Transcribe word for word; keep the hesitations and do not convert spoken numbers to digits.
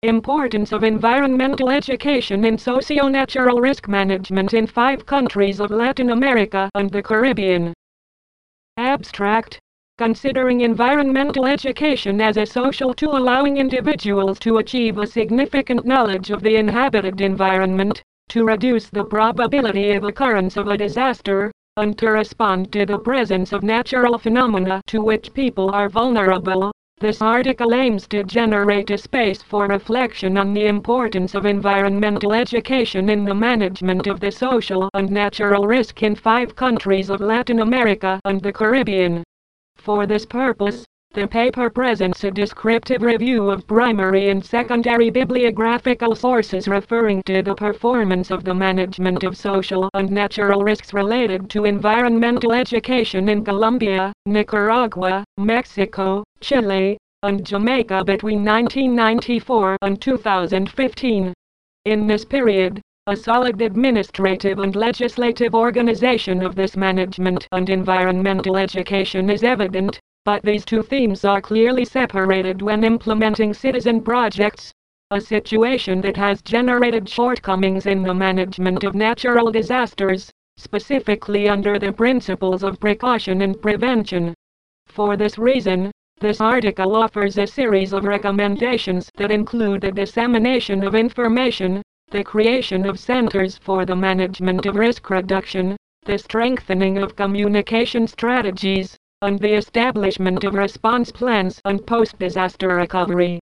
Importance of environmental education in socio-natural risk management in five countries of Latin America and the Caribbean. Abstract. Considering environmental education as a social tool allowing individuals to achieve a significant knowledge of the inhabited environment, to reduce the probability of occurrence of a disaster, and to respond to the presence of natural phenomena to which people are vulnerable. This article aims to generate a space for reflection on the importance of environmental education in the management of the social and natural risk in five countries of Latin America and the Caribbean. For this purpose, the paper presents a descriptive review of primary and secondary bibliographical sources referring to the performance of the management of social and natural risks related to environmental education in Colombia, Nicaragua, Mexico, Chile, and Jamaica between nineteen ninety-four and two thousand fifteen. In this period, a solid administrative and legislative organization of this management and environmental education is evident, but these two themes are clearly separated when implementing citizen projects, a situation that has generated shortcomings in the management of natural disasters, specifically under the principles of precaution and prevention. For this reason, this article offers a series of recommendations that include the dissemination of information, the creation of centers for the management of risk reduction, the strengthening of communication strategies, and the establishment of response plans and post-disaster recovery.